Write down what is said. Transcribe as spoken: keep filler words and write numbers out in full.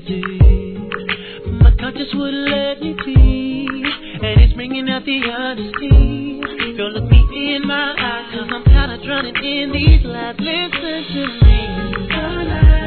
anything. My conscience wouldn't let me be, and it's bringing out the honesty. Girl, look me in my eyes, cause I'm tired of drowning in these lies. Listen to me.